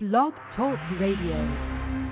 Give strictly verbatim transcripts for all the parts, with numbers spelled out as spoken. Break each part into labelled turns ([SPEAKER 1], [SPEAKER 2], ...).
[SPEAKER 1] Blog Talk Radio.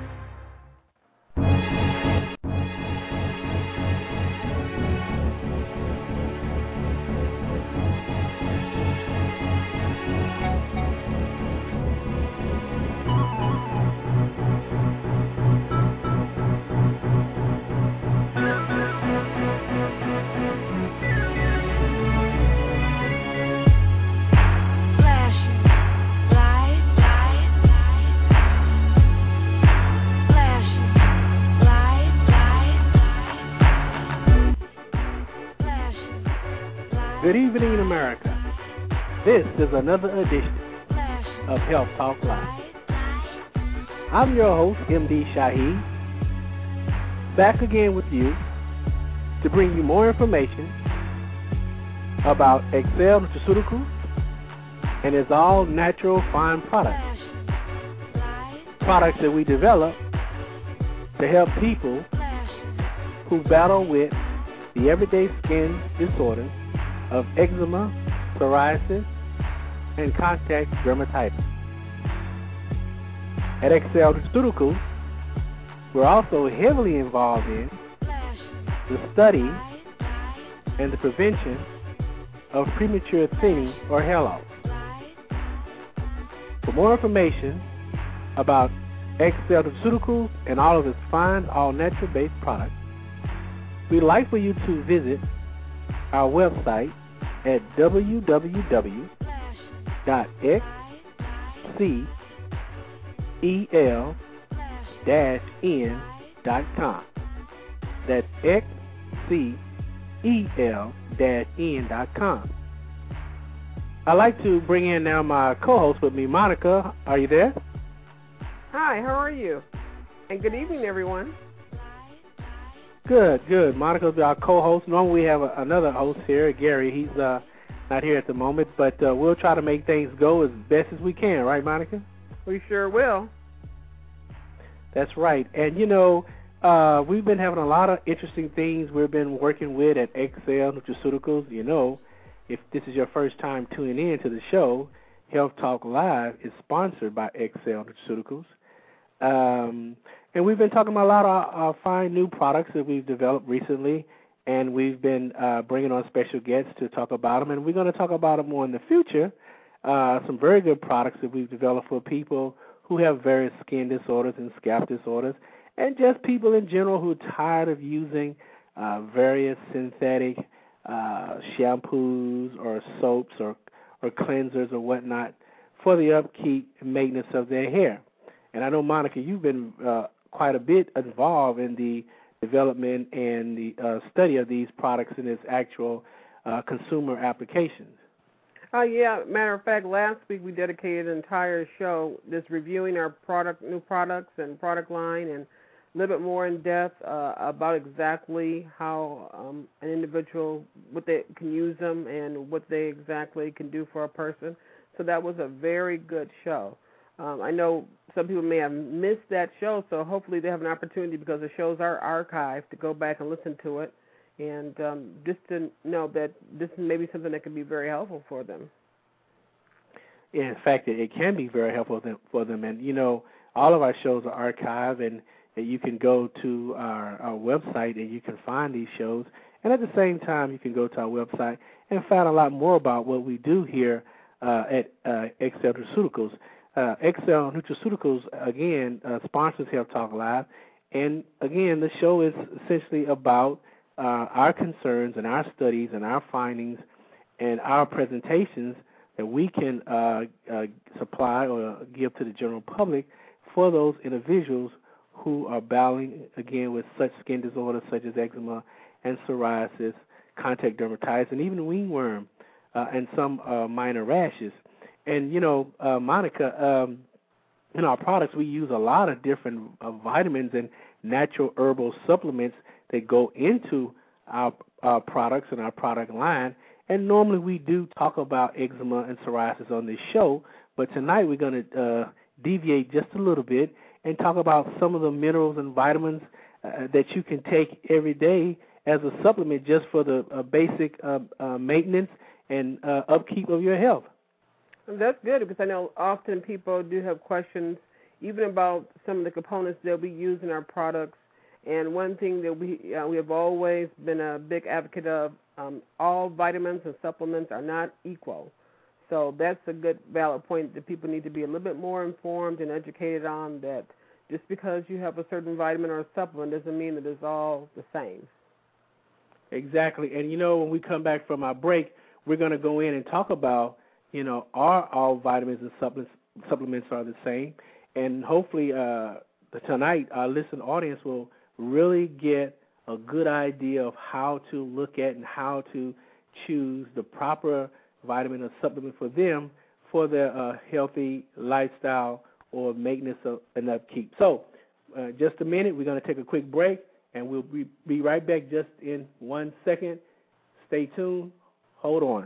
[SPEAKER 2] Good evening, America. This is another edition of Health Talk Live. I'm your host, M D Shaheed, back again with you to bring you more information about Excel Nutraceuticals and its all-natural fine products. Products that we develop to help people who battle with the everyday skin disorders of eczema, psoriasis, and contact dermatitis. At Excel Nutraceuticals, we're also heavily involved in the study and the prevention of premature thinning or hair loss. For more information about Excel Nutraceuticals and all of its fine, all-natural based products, we'd like for you to visit our website at w w w dot x c e l dash n dot com. That's x c e l dash n dot com. I'd like to bring in now my co-host with me, Monica. Are you there?
[SPEAKER 3] Hi, how are you? And good evening, everyone.
[SPEAKER 2] Good, good. Monica's our co-host. Normally we have a, another host here, Gary. He's uh, not here at the moment, but uh, we'll try to make things go as best as we can, right, Monica?
[SPEAKER 3] We sure will.
[SPEAKER 2] That's right. And, you know, uh, we've been having a lot of interesting things we've been working with at Excel Nutraceuticals. You know, if this is your first time tuning in to the show, Health Talk Live is sponsored by Excel Nutraceuticals. Um, and we've been talking about a lot of uh, fine new products that we've developed recently, and we've been uh, bringing on special guests to talk about them, and we're going to talk about them more in the future, uh, some very good products that we've developed for people who have various skin disorders and scalp disorders, and just people in general who are tired of using uh, various synthetic uh, shampoos or soaps or, or cleansers or whatnot for the upkeep and maintenance of their hair. And I know, Monica, you've been uh, quite a bit involved in the development and the uh, study of these products and its actual uh, consumer applications.
[SPEAKER 3] Oh, yeah. Matter of fact, last week we dedicated an entire show just reviewing our product, new products and product line, and a little bit more in depth uh, about exactly how um, an individual, what they can use them and what they exactly can do for a person. So that was a very good show. Um, I know some people may have missed that show, so hopefully they have an opportunity, because the shows are archived, to go back and listen to it, and um, just to know that this is maybe something that can be very helpful for them.
[SPEAKER 2] Yeah, in fact, it, it can be very helpful for them. And, you know, all of our shows are archived, and, and you can go to our, our website and you can find these shows. And at the same time, you can go to our website and find a lot more about what we do here uh, at uh, Excel Nutraceuticals. Uh, Excel Nutraceuticals, again, uh, sponsors Health Talk Live. And, again, the show is essentially about uh, our concerns and our studies and our findings and our presentations that we can uh, uh, supply or give to the general public for those individuals who are battling, again, with such skin disorders such as eczema and psoriasis, contact dermatitis, and even ringworm uh, and some uh, minor rashes. And, you know, uh, Monica, um, in our products, we use a lot of different uh, vitamins and natural herbal supplements that go into our, our products and our product line. And normally we do talk about eczema and psoriasis on this show, but tonight we're going to uh, deviate just a little bit and talk about some of the minerals and vitamins uh, that you can take every day as a supplement just for the uh, basic uh, uh, maintenance and uh, upkeep of your health.
[SPEAKER 3] That's good because I know often people do have questions even about some of the components that we use in our products. And one thing that we uh, we have always been a big advocate of, um, all vitamins and supplements are not equal. So that's a good, valid point that people need to be a little bit more informed and educated on, that just because you have a certain vitamin or a supplement doesn't mean that it's all the same.
[SPEAKER 2] Exactly. And, you know, when we come back from our break, we're going to go in and talk about, you know, are all vitamins and supplements, supplements are the same? And hopefully uh, tonight our listening audience will really get a good idea of how to look at and how to choose the proper vitamin or supplement for them for their uh, healthy lifestyle or maintenance of, and upkeep. So uh, just a minute, we're going to take a quick break, and we'll be, be right back just in one second. Stay tuned. Hold on.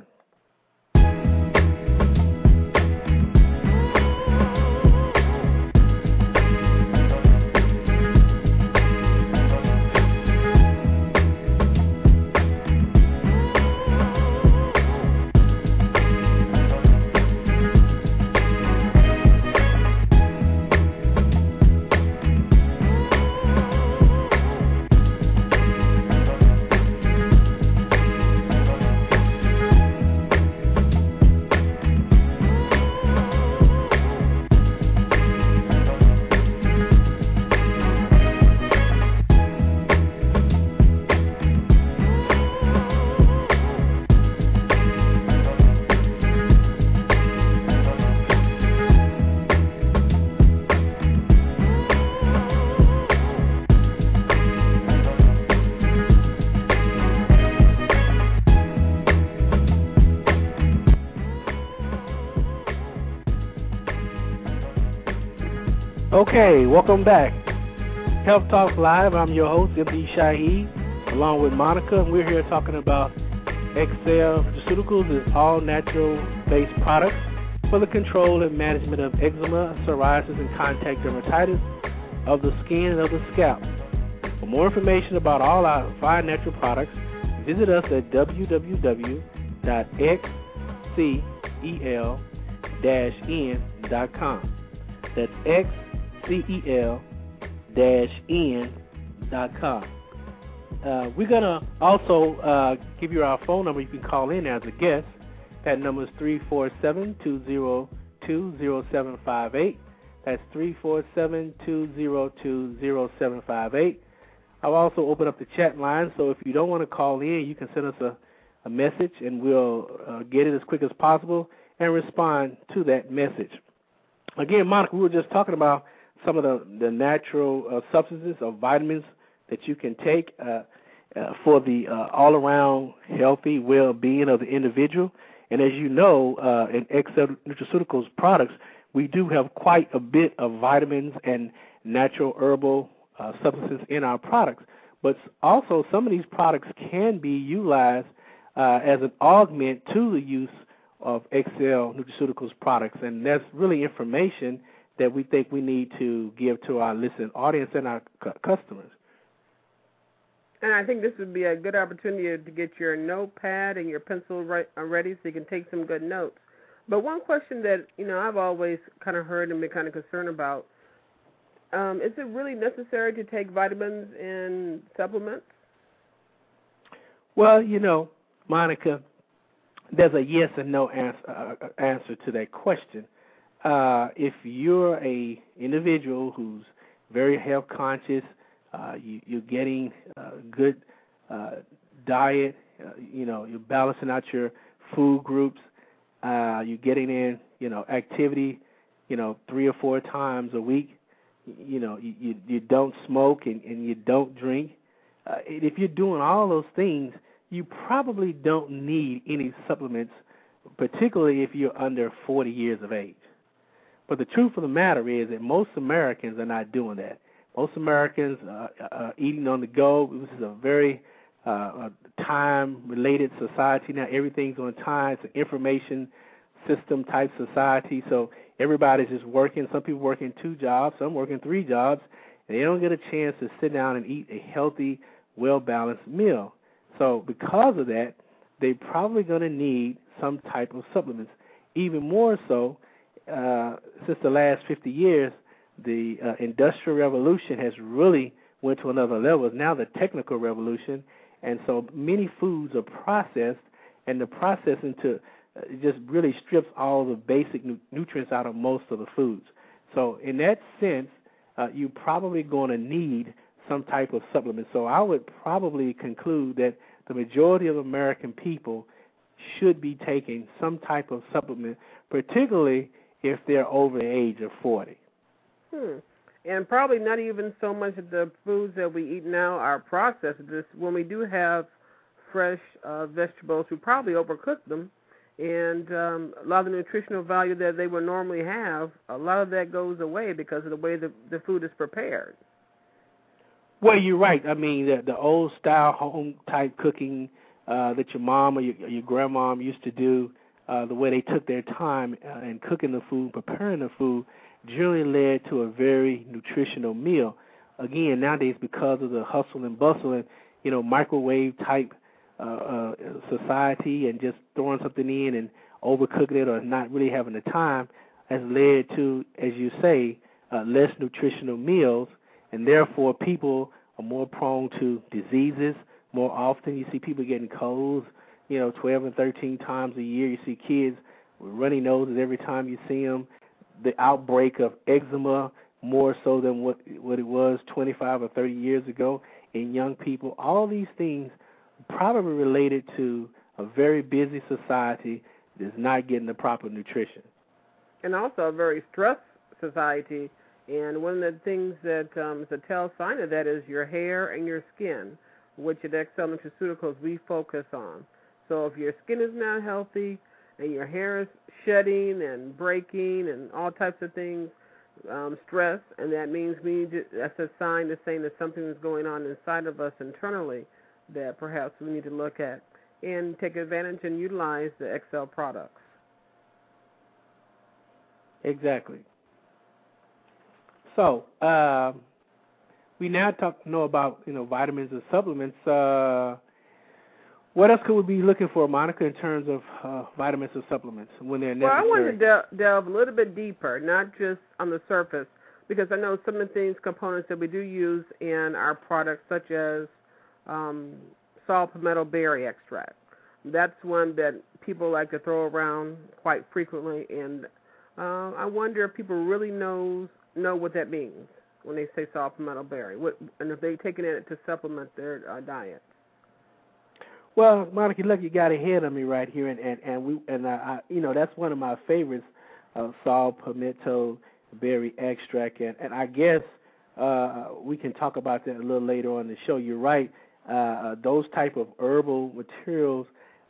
[SPEAKER 2] Okay, welcome back. Health Talk Live. I'm your host, M D Shaheed, along with Monica, and we're here talking about Excel Nutraceuticals is all natural-based products for the control and management of eczema, psoriasis, and contact dermatitis of the skin and of the scalp. For more information about all our fine natural products, visit us at w w w dot x c e l dash n dot com. That's X C E L dash N dot com. Uh, we're going to also uh, give you our phone number. You can call in as a guest. That number is three four seven, two zero two, zero seven five eight. That's three four seven, two zero two, zero seven five eight. I'll also open up the chat line, so if you don't want to call in, you can send us a, a message, and we'll uh, get it as quick as possible and respond to that message. Again, Monica, we were just talking about some of the, the natural uh, substances or vitamins that you can take uh, uh, for the uh, all-around healthy well-being of the individual. And as you know, uh, in Excel Nutraceuticals products, we do have quite a bit of vitamins and natural herbal uh, substances in our products. But also some of these products can be utilized uh, as an augment to the use of Excel Nutraceuticals products. And that's really information that we think we need to give to our listening audience and our c- customers.
[SPEAKER 3] And I think this would be a good opportunity to get your notepad and your pencil right, uh, ready so you can take some good notes. But one question that, you know, I've always kind of heard and been kind of concerned about, um, is it really necessary to take vitamins and supplements?
[SPEAKER 2] Well, you know, Monica, there's a yes and no answer, uh, answer to that question. Uh, if you're a individual who's very health conscious, uh, you, you're getting uh, good uh, diet, uh, you know, you're balancing out your food groups, uh, you're getting in, you know, activity, you know, three or four times a week, you know, you, you, you don't smoke and, and you don't drink. Uh, if you're doing all those things, you probably don't need any supplements, particularly if you're under forty years of age. But the truth of the matter is that most Americans are not doing that. Most Americans uh, are eating on the go. This is a very uh, time-related society now. Everything's on time. It's an information system-type society. So everybody's just working. Some people working two jobs. Some working three jobs. And they don't get a chance to sit down and eat a healthy, well-balanced meal. So because of that, they're probably going to need some type of supplements. even more so, uh, since the last fifty years, the uh, Industrial Revolution has really went to another level. It's now the technical revolution, and so many foods are processed, and the processing to uh, just really strips all the basic nu- nutrients out of most of the foods. So in that sense, uh, you're probably going to need some type of supplement. So I would probably conclude that the majority of American people should be taking some type of supplement, particularly if they're over the age of forty.
[SPEAKER 3] Hmm. And probably not even so much of the foods that we eat now are processed. This, when we do have fresh uh, vegetables, we probably overcook them, and um, a lot of the nutritional value that they would normally have, a lot of that goes away because of the way the, the food is prepared.
[SPEAKER 2] Well, you're right. I mean, the, the old-style home-type cooking uh, that your mom or your, or your grandmom used to do, uh, the way they took their time uh, in cooking the food, preparing the food, generally led to a very nutritional meal. Again, nowadays, because of the hustle and bustle and, you know, microwave-type uh, uh, society and just throwing something in and overcooking it or not really having the time has led to, as you say, uh, less nutritional meals, and therefore people are more prone to diseases more often. You see people getting colds, you know, twelve and thirteen times a year. You see kids with runny noses every time you see them. The outbreak of eczema more so than what what it was twenty-five or thirty years ago in young people. All these things probably related to a very busy society that's not getting the proper nutrition.
[SPEAKER 3] And also a very stressed society. And one of the things that um, is a tell sign of that is your hair and your skin, which at Excel Nutraceuticals we focus on. So if your skin is not healthy and your hair is shedding and breaking and all types of things, um, stress, and that means we need to, that's a sign to saying that something is going on inside of us internally that perhaps we need to look at and take advantage and utilize the Excel products.
[SPEAKER 2] Exactly. So uh, we now talk know about you know vitamins and supplements. Uh, what else could we be looking for, Monica, in terms of uh, vitamins and supplements when they're necessary?
[SPEAKER 3] Well, I want to del- delve a little bit deeper, not just on the surface, because I know some of the things, components that we do use in our products, such as um, saw palmetto berry extract. That's one that people like to throw around quite frequently, and uh, I wonder if people really knows know what that means when they say saw palmetto berry, what, and if they're taking it to supplement their uh, diet.
[SPEAKER 2] Well, Monica, look, you got ahead of me right here, and and, and we and uh, I, you know that's one of my favorites, uh, saw palmetto berry extract, and, and I guess uh, we can talk about that a little later on in the show. You're right; uh, those type of herbal materials,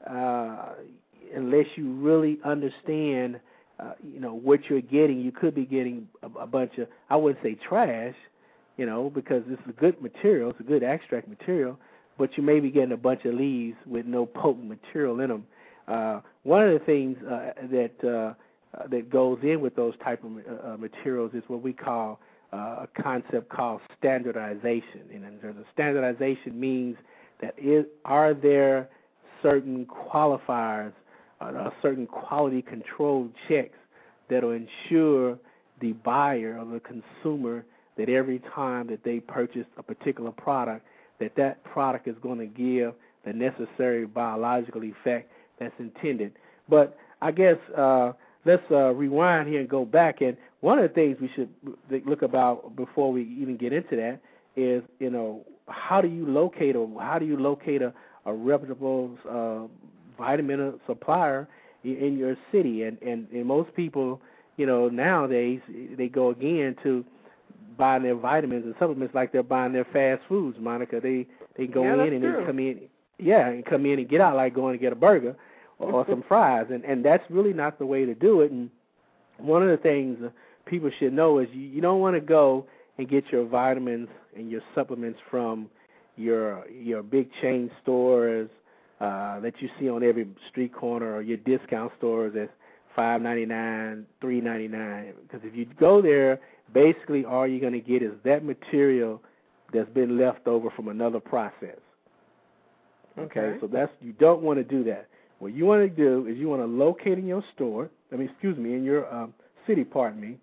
[SPEAKER 2] uh, unless you really understand, uh, you know what you're getting, you could be getting a, a bunch of, I wouldn't say trash, you know, because it's a good material, it's a good extract material. But you may be getting a bunch of leaves with no potent material in them. Uh, one of the things uh, that uh, uh, that goes in with those type of uh, materials is what we call uh, a concept called standardization. And there's a standardization means that is, are there certain qualifiers, uh, certain quality control checks that will ensure the buyer or the consumer that every time that they purchase a particular product, that that product is going to give the necessary biological effect that's intended. But I guess uh, let's uh, rewind here and go back. And one of the things we should look about before we even get into that is, you know, how do you locate or how do you locate a, a reputable uh, vitamin supplier in your city? And, and, and most people, you know, nowadays they go again to buying their vitamins and supplements like they're buying their fast foods, Monica. They they go
[SPEAKER 3] yeah,
[SPEAKER 2] in and
[SPEAKER 3] true.
[SPEAKER 2] they come in, yeah, and come in and get out like going to get a burger or some fries, and and that's really not the way to do it. And one of the things people should know is you, you don't want to go and get your vitamins and your supplements from your your big chain stores uh, that you see on every street corner or your discount stores that's five ninety-nine, three ninety-nine. Because if you go there, basically all you're going to get is that material that's been left over from another process. Okay,
[SPEAKER 3] Okay.
[SPEAKER 2] so that's you don't want to do that. What you want to do is you want to locate in your store, I mean, excuse me, in your um, city, pardon me,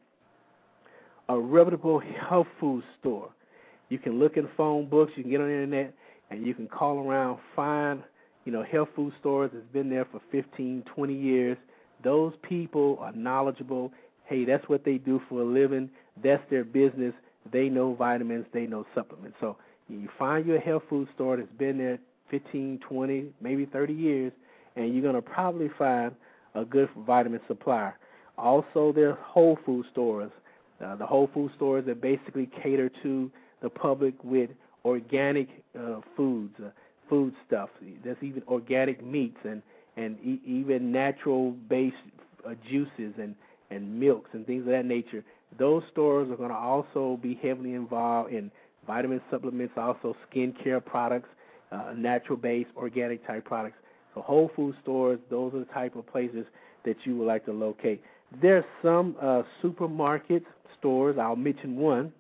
[SPEAKER 2] a reputable health food store. You can look in phone books, you can get on the internet, and you can call around, find, you know, health food stores that's been there for fifteen, twenty years. Those people are knowledgeable. Hey, that's what they do for a living. That's their business. They know vitamins. They know supplements. So you find your health food store that's been there fifteen, twenty, maybe thirty years, and you're going to probably find a good vitamin supplier. Also, there are whole food stores. Uh, the whole food stores that basically cater to the public with organic uh, foods, uh, food stuff. There's even organic meats and, and e- even natural-based uh, juices and, and milks and things of that nature. Those stores are going to also be heavily involved in vitamin supplements, also skincare products, uh, natural-based, organic-type products. So whole food stores, those are the type of places that you would like to locate. There's some uh, supermarkets, stores, I'll mention one,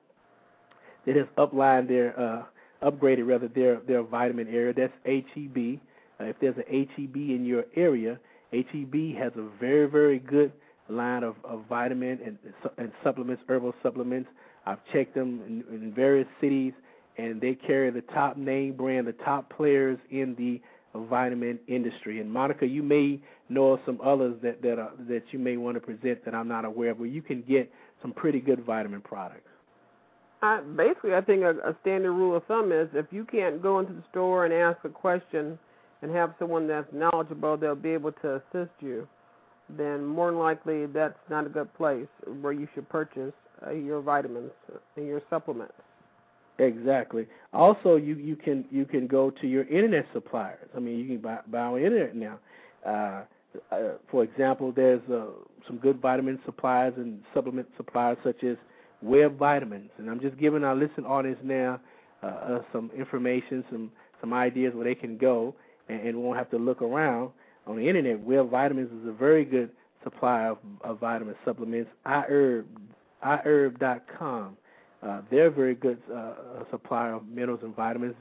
[SPEAKER 2] that has uplined their, uh, upgraded rather their, their vitamin area. That's H E B. Uh, if there's an H E B in your area, H E B has a very, very good line of, of vitamin and, and supplements, herbal supplements. I've checked them in, in various cities, and they carry the top name brand, the top players in the vitamin industry. And Monica, you may know of some others that that, are, that you may want to present that I'm not aware of, where you can get some pretty good vitamin products.
[SPEAKER 3] Uh, basically, I think a, a standard rule of thumb is if you can't go into the store and ask a question and have someone that's knowledgeable, they'll be able to assist you, then more than likely that's not a good place where you should purchase uh, your vitamins and your supplements.
[SPEAKER 2] Exactly. Also, you, you can you can go to your internet suppliers. I mean, you can buy, buy on the internet now. Uh, uh, for example, there's uh, some good vitamin suppliers and supplement suppliers such as Web Vitamins. And I'm just giving our listening audience now uh, uh, some information, some, some ideas where they can go and, and won't have to look around on the internet. Web Vitamins is a very good supplier of, of vitamin supplements. iHerb, i herb dot com. Uh, they're a very good uh, supplier of minerals and vitamins.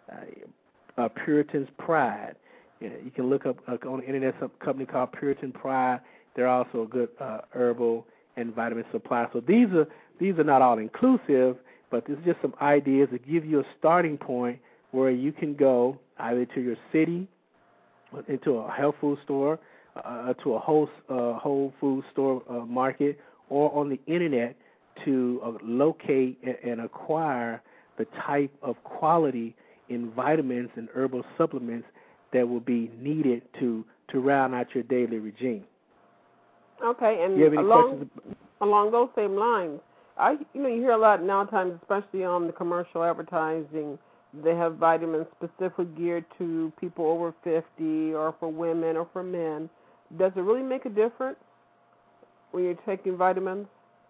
[SPEAKER 2] Uh, uh, Puritan's Pride. You know, you can look up uh, on the internet some company called Puritan Pride. They're also a good uh, herbal and vitamin supplier. So these are these are not all inclusive, but this is just some ideas to give you a starting point where you can go either to your city, into a health food store, uh, to a whole uh, whole food store uh, market, or on the internet to uh, locate and acquire the type of quality in vitamins and herbal supplements that will be needed to, to round out your daily regime.
[SPEAKER 3] Okay, and
[SPEAKER 2] you have any
[SPEAKER 3] along
[SPEAKER 2] questions?
[SPEAKER 3] along those same lines, I you know you hear a lot nowadays, especially on the commercial advertising, they have vitamins specifically geared to people over fifty, or for women, or for men. Does it really make a difference when you're taking vitamins?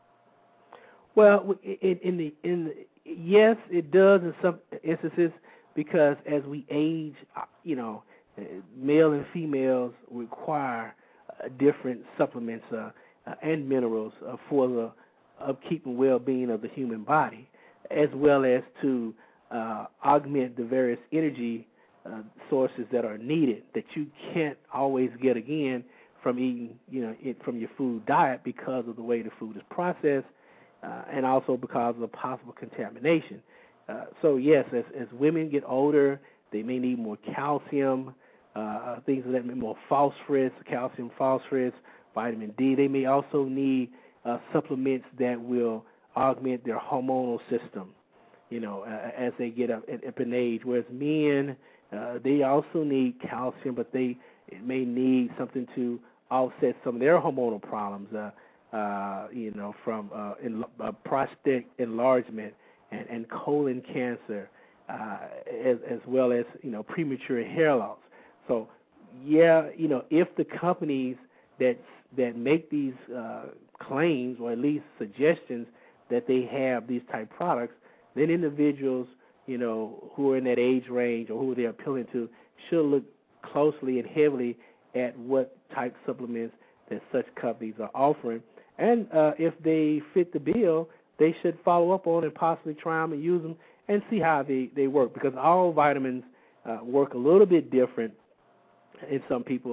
[SPEAKER 2] Well, in, in the in the, yes, it does in some instances, because as we age, you know, male and females require uh, different supplements uh, uh, and minerals uh, for the upkeep and well-being of the human body, as well as to uh, augment the various energy uh, sources that are needed that you can't always get again from eating, you know, it from your food diet because of the way the food is processed. Uh, and also because of possible contamination. Uh, so, yes, as, as women get older, they may need more calcium, uh, things of that, more phosphorus, calcium, phosphorus, vitamin D. They may also need uh, supplements that will augment their hormonal system, you know, uh, as they get up, up in age. Whereas men, uh, they also need calcium, but they may need something to offset some of their hormonal problems. Uh, Uh, you know, from uh, in, uh, prostate enlargement and, and colon cancer, uh, as, as well as, you know, premature hair loss. So, yeah, you know, if the companies that that make these uh, claims, or at least suggestions that they have these type products, then individuals, you know, who are in that age range or who they're appealing to should look closely and heavily at what type supplements that such companies are offering. And uh, if they fit the bill, they should follow up on and possibly try them and use them and see how they, they work, because all vitamins uh, work a little bit different in some people.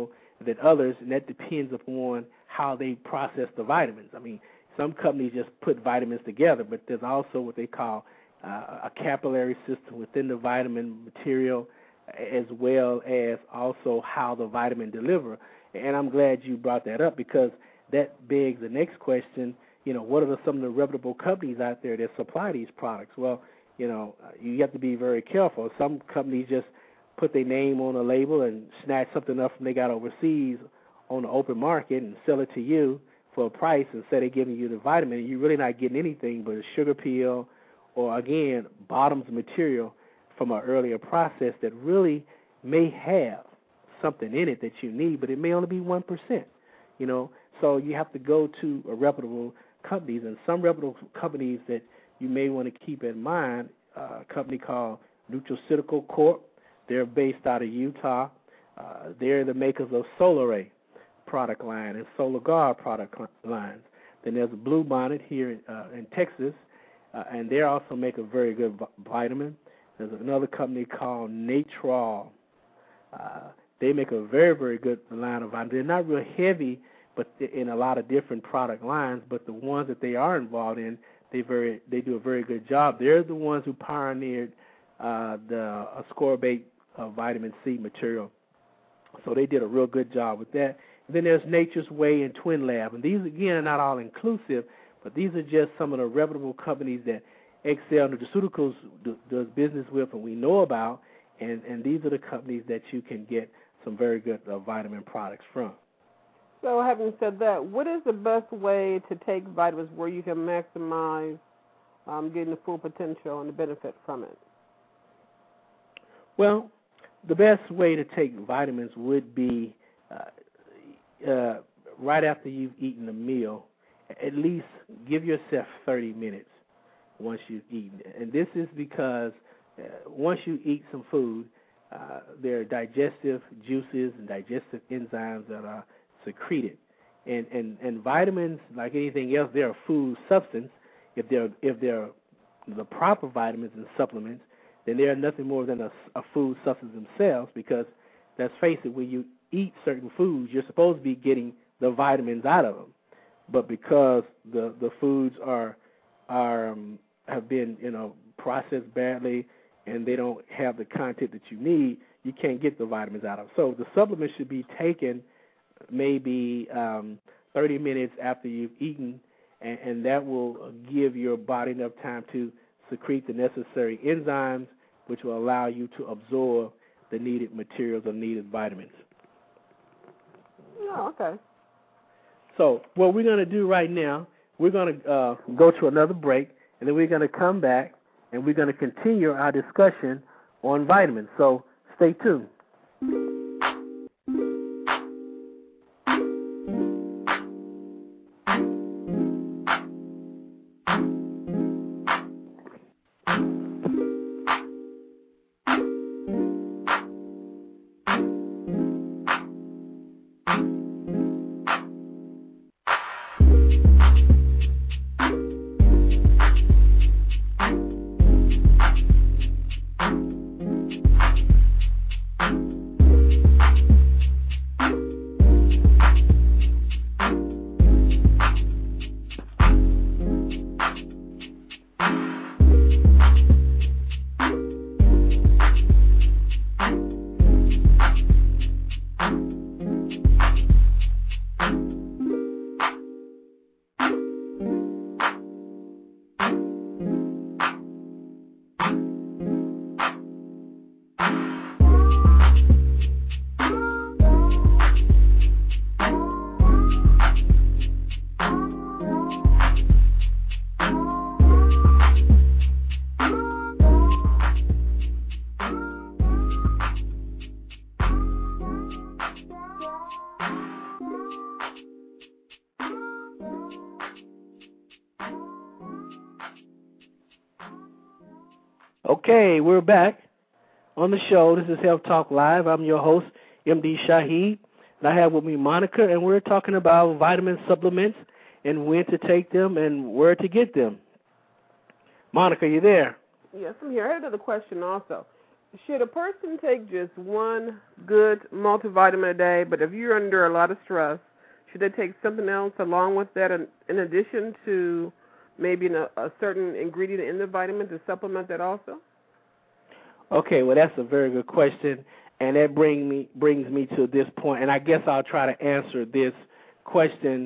[SPEAKER 2] than others, and that depends upon how they process the vitamins. I mean, some companies just put vitamins together, but there's also what they call uh, a capillary system within the vitamin material, as well as also how the vitamin deliver. And I'm glad you brought that up, because that begs the next question, you know, what are some of the reputable companies out there that supply these products? Well, you know, you have to be very careful. Some companies just put their name on a label and snatch something up from they got overseas on the open market and sell it to you for a price and say they're giving you the vitamin, and you're really not getting anything but a sugar pill or, again, bottoms material from an earlier process that really may have something in it that you need, but it may only be one percent, you know. So you have to go to a reputable companies, and some reputable companies that you may want to keep in mind, uh, a company called Nutraceutical Corp. They're based out of Utah. Uh, they're the makers of Solaray product line and Solar Guard product lines. Then there's Blue Bonnet here in, uh, in Texas, uh, and they also make a very good vitamin. There's another company called Natrol. Uh, they make a very, very good line of vitamins. They're not real heavy, but in a lot of different product lines. But the ones that they are involved in, they very they do a very good job. They're the ones who pioneered uh, the ascorbate uh, vitamin C material. So they did a real good job with that. And then there's Nature's Way and Twin Lab. And these, again, are not all inclusive, but these are just some of the reputable companies that Excel Nutraceuticals do, does business with and we know about. And, and these are the companies that you can get some very good uh, vitamin products from.
[SPEAKER 3] So having said that, what is the best way to take vitamins where you can maximize um, getting the full potential and the benefit from it?
[SPEAKER 2] Well, the best way to take vitamins would be uh, uh, right after you've eaten a meal, at least give yourself thirty minutes once you've eaten. And this is because uh, once you eat some food, uh, there are digestive juices and digestive enzymes that are secreted. And, and, and vitamins, like anything else, they're a food substance. If they're, if they're the proper vitamins and supplements, then they are nothing more than a, a food substance themselves, because, let's face it, when you eat certain foods, you're supposed to be getting the vitamins out of them. But because the, the foods are are um, have been, you know, processed badly and they don't have the content that you need, you can't get the vitamins out of them. So the supplements should be taken maybe um, thirty minutes after you've eaten, and, and that will give your body enough time to secrete the necessary enzymes, which will allow you to absorb the needed materials or needed vitamins.
[SPEAKER 3] Oh, okay.
[SPEAKER 2] So what we're going to do right now, we're going to uh, go to another break, and then we're going to come back, and we're going to continue our discussion on vitamins. So stay tuned. Okay, we're back on the show. This is Health Talk Live. I'm your host, M D Shaheed, and I have with me Monica, and we're talking about vitamin supplements and when to take them and where to get them. Monica, you there?
[SPEAKER 3] Yes, I'm here. I had another question also. should a person take just one good multivitamin a day, but if you're under a lot of stress, should they take something else along with that in, in addition to maybe a, a certain ingredient in the vitamin to supplement that also?
[SPEAKER 2] Okay, well, that's a very good question, and that bring me brings me to this point, and I guess I'll try to answer this question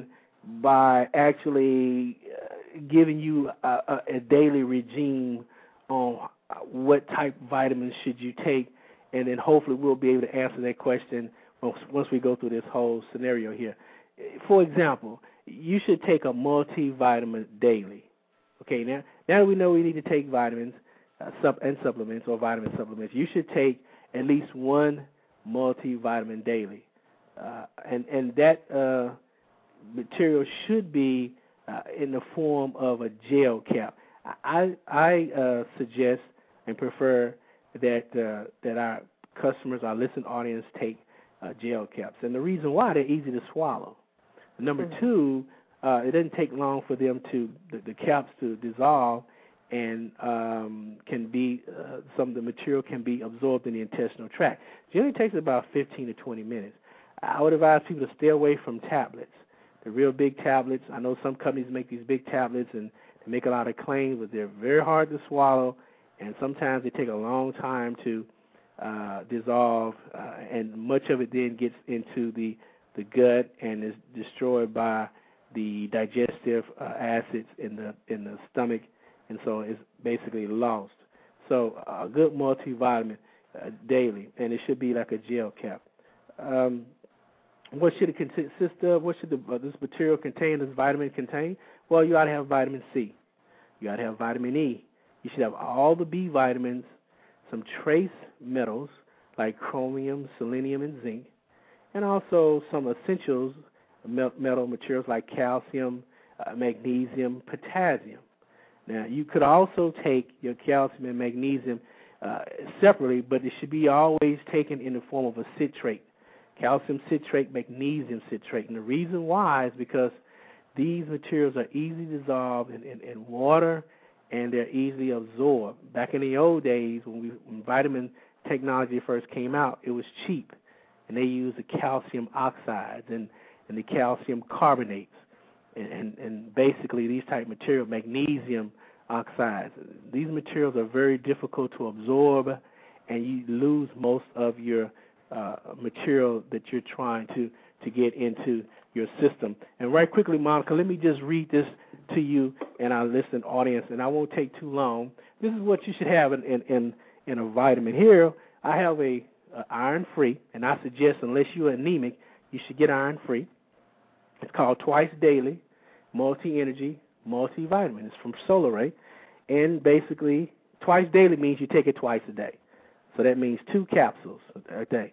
[SPEAKER 2] by actually uh, giving you a, a, a daily regime on what type of vitamins should you take, and then hopefully we'll be able to answer that question once, once we go through this whole scenario here. For example, you should take a multivitamin daily. Okay, now, now that we know we need to take vitamins uh, sub, and supplements or vitamin supplements, you should take at least one multivitamin daily. Uh, and, and that uh, material should be uh, in the form of a gel cap. I, I uh, suggest and prefer that uh, that our customers, our listening audience, take uh, gel caps. And the reason why, they're easy to swallow. Number mm-hmm. two, uh, it doesn't take long for them to, the, the caps to dissolve and um, can be, uh, some of the material can be absorbed in the intestinal tract. Generally takes about fifteen to twenty minutes. I would advise people to stay away from tablets, the real big tablets. I know some companies make these big tablets and they make a lot of claims, but they're very hard to swallow, and sometimes they take a long time to uh, dissolve, uh, and much of it then gets into the, the gut and is destroyed by the digestive uh, acids in the in the stomach, and so it's basically lost. So a good multivitamin uh, daily, and it should be like a gel cap. Um, what should it consist of? What should the, uh, this material contain, this vitamin contain? Well, you ought to have vitamin C. You ought to have vitamin E. You should have all the B vitamins, some trace metals like chromium, selenium, and zinc, and also some essentials, metal materials like calcium, uh, magnesium, potassium. Now, you could also take your calcium and magnesium uh, separately, but it should be always taken in the form of a citrate, calcium citrate, magnesium citrate. And the reason why is because these materials are easily dissolved in, in, in water, and they're easily absorbed. Back in the old days, when, we, when vitamin technology first came out, it was cheap, and they used the calcium oxides and, and the calcium carbonates, and, and, and basically these type of material, magnesium oxides. These materials are very difficult to absorb, and you lose most of your uh, material that you're trying to, to get into your system. And right quickly, Monica, let me just read this to you and our listening audience, and I won't take too long. This is what you should have in, in, in, in a vitamin. Here, I have a, a iron-free, and I suggest unless you're anemic, you should get iron-free. It's called Twice Daily Multi-Energy Multivitamin. It's from Solaray, and basically twice daily means you take it twice a day. So that means two capsules a day.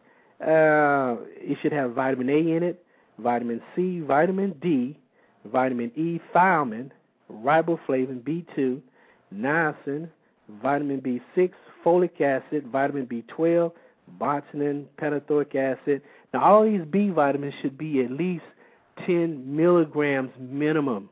[SPEAKER 2] Uh, it should have vitamin A in it, vitamin C, vitamin D, vitamin E, thiamine, riboflavin, B two, niacin, vitamin B six, folic acid, vitamin B twelve, botulinum, pentathoric acid. Now, all these B vitamins should be at least ten milligrams minimum.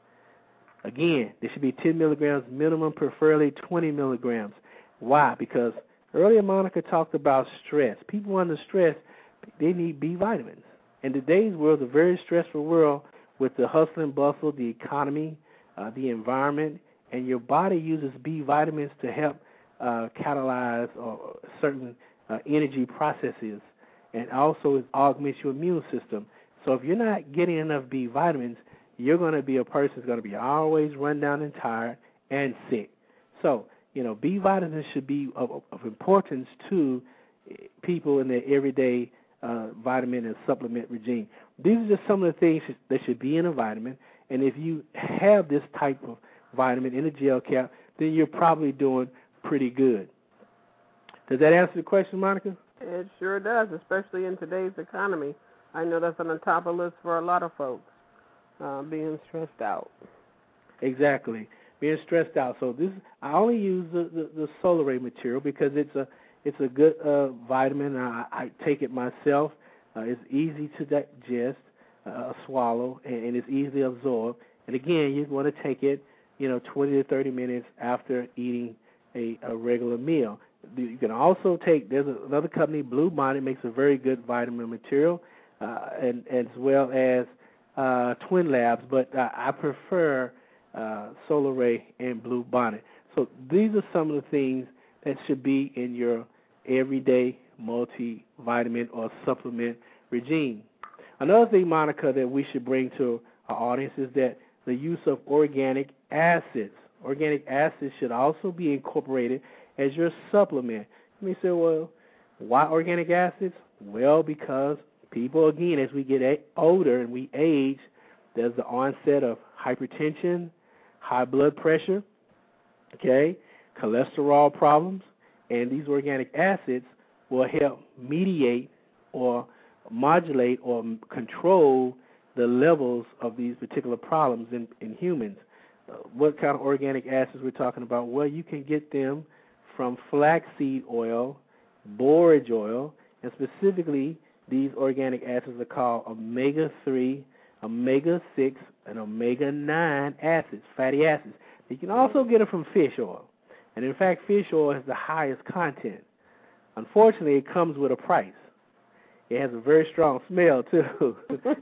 [SPEAKER 2] Again, they should be ten milligrams minimum, preferably twenty milligrams. Why? Because earlier Monica talked about stress. People under stress, they need B vitamins. And today's world is a very stressful world with the hustle and bustle, the economy, uh, the environment, and your body uses B vitamins to help uh, catalyze or certain uh, energy processes, and also it augments your immune system. So if you're not getting enough B vitamins, you're going to be a person who's going to be always run down and tired and sick. So, you know, B vitamins should be of, of importance to people in their everyday uh, vitamin and supplement regime. These are just some of the things that should be in a vitamin, and if you have this type of vitamin in a gel cap, then you're probably doing pretty good. Does that answer the question, Monica?
[SPEAKER 3] It sure does, especially in today's economy. I know that's on the top of the list for a lot of folks, uh, being stressed out.
[SPEAKER 2] Exactly, being stressed out. So this, I only use the, the, the Solaray material because it's a it's a good uh, vitamin. I, I take it myself. Uh, it's easy to digest, uh, swallow, and, and it's easily absorbed. And again, you want to take it, you know, twenty to thirty minutes after eating a, a regular meal. You can also take, there's another company, Blue Bonnet, makes a very good vitamin material, uh, and as well as uh, Twin Labs, but uh, I prefer uh, Solar Ray and Blue Bonnet. So these are some of the things that should be in your everyday multivitamin or supplement regime. Another thing, Monica, that we should bring to our audience is that the use of organic acids. Organic acids should also be incorporated as your supplement. You may say, well, why organic acids? Well, because people, again, as we get older and we age, there's the onset of hypertension, high blood pressure, okay, cholesterol problems, and these organic acids will help mediate or modulate or control the levels of these particular problems in, in humans. Uh, what kind of organic acids we're talking about? Well, you can get them from flaxseed oil, borage oil, and specifically these organic acids are called omega three, omega six, and omega nine acids, fatty acids. You can also get them from fish oil. And in fact, fish oil has the highest content. Unfortunately, it comes with a price. It has a very strong smell, too.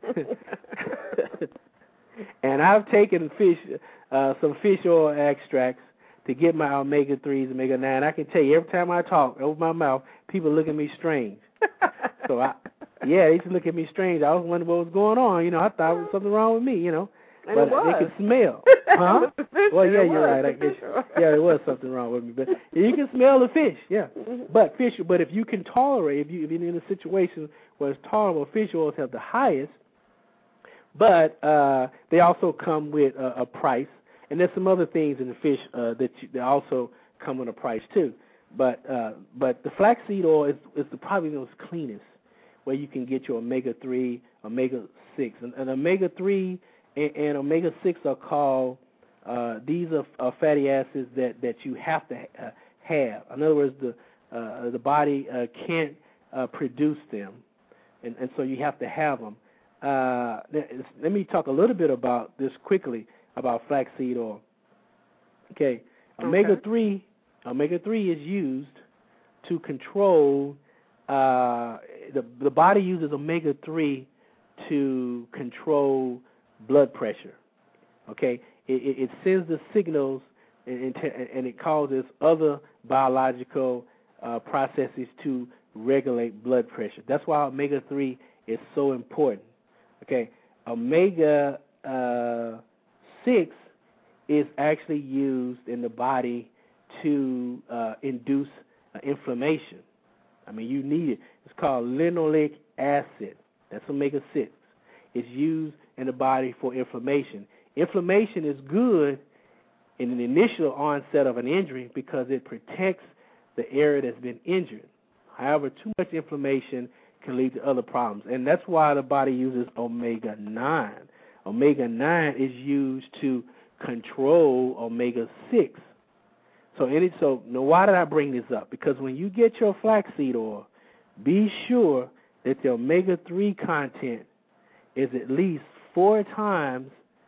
[SPEAKER 2] And I've taken fish, uh, some fish oil extracts to get my omega threes, omega nine. I can tell you, every time I talk, over my mouth, people look at me strange. So, I, yeah, they used to look at me strange. I was wondering what was going on. You know, I thought there was something wrong with me, you know.
[SPEAKER 3] And
[SPEAKER 2] but
[SPEAKER 3] it was.
[SPEAKER 2] they could smell. Huh?
[SPEAKER 3] With the fish,
[SPEAKER 2] well, yeah,
[SPEAKER 3] it
[SPEAKER 2] you're
[SPEAKER 3] was.
[SPEAKER 2] right. I guess, yeah, there was something wrong with me. But you can smell the fish, yeah.
[SPEAKER 3] Mm-hmm.
[SPEAKER 2] But fish, but if you can tolerate, if, you, if you're in a situation where it's tolerable, fish oils have the highest, but uh, they also come with a, a price. And there's some other things in the fish uh, that, you, that also come with a price, too. But uh, but the flaxseed oil is, is the, probably the most cleanest, where you can get your omega three, omega six. And, and omega three and, and omega six are called, uh, these are, are fatty acids that, that you have to ha- uh, have. In other words, the uh, the body uh, can't uh, produce them, and, and so you have to have them. Uh, let me talk a little bit about this quickly, about flaxseed oil. Okay, omega three, omega three is used to control. Uh, the the body uses omega three to control blood pressure. Okay, it, it, it sends the signals and, and it causes other biological uh, processes to regulate blood pressure. That's why omega three is so important. Okay, omega uh, six is actually used in the body to uh, induce uh, inflammation. I mean, you need it. It's called linoleic acid. That's omega six. It's used in the body for inflammation. Inflammation is good in the initial onset of an injury because it protects the area that's been injured. However, too much inflammation can lead to other problems, and that's why the body uses omega nine. Omega nine is used to control omega six. So, any, so now why did I bring this up? Because when you get your flaxseed oil, be sure that the omega three content is at least four times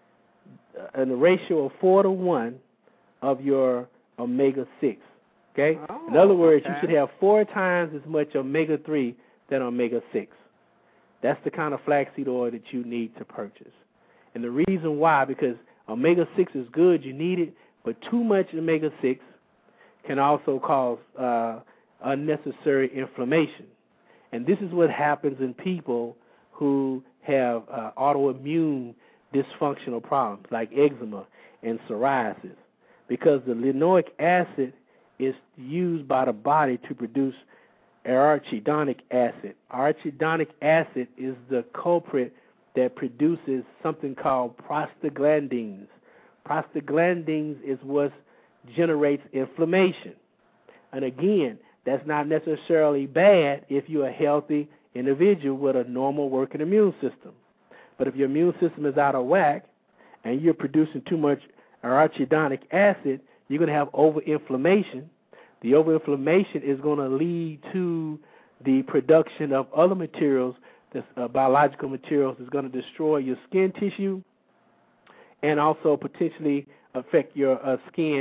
[SPEAKER 2] uh, in the ratio of four to one of your omega six. Okay?
[SPEAKER 3] Oh,
[SPEAKER 2] in other words,
[SPEAKER 3] okay.
[SPEAKER 2] you should have four times as much omega three than omega six. That's the kind of flaxseed oil that you need to purchase. And the reason why, because omega six is good, you need it, but too much omega six can also cause uh, unnecessary inflammation. And this is what happens in people who have uh, autoimmune dysfunctional problems like eczema and psoriasis, because the linoleic acid is used by the body to produce arachidonic acid. Arachidonic acid is the culprit that produces something called prostaglandins. Prostaglandins is what generates inflammation. And again, that's not necessarily bad if you're a healthy individual with a normal working immune system. But if your immune system is out of whack and you're producing too much arachidonic acid, you're going to have overinflammation. The overinflammation is going to lead to the production of other materials, that's, uh, biological materials, that's going to destroy your skin tissue and also potentially affect your uh, skin